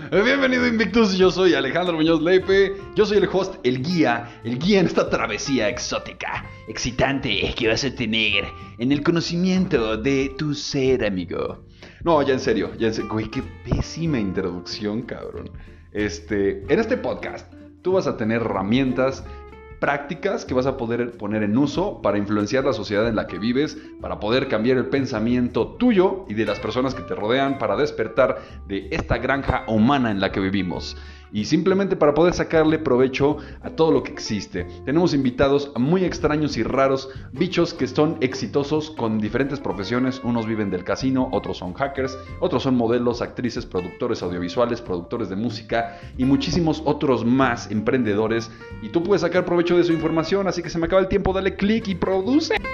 Bienvenido Invictus, yo soy Alejandro Muñoz Leipe. Yo soy el host, el guía en esta travesía exótica, excitante que vas a tener en el conocimiento de tu ser, amigo. No, ya en serio, güey, qué pésima introducción, cabrón. En este podcast tú vas a tener herramientas prácticas que vas a poder poner en uso para influenciar la sociedad en la que vives, para poder cambiar el pensamiento tuyo y de las personas que te rodean, para despertar de esta granja humana en la que vivimos. Y simplemente para poder sacarle provecho a todo lo que existe. Tenemos invitados muy extraños y raros, bichos que son exitosos con diferentes profesiones. Unos viven del casino, otros son hackers, otros son modelos, actrices, productores audiovisuales, productores de música y muchísimos otros más emprendedores. Y tú puedes sacar provecho de su información, así que se me acaba el tiempo, dale click y produce.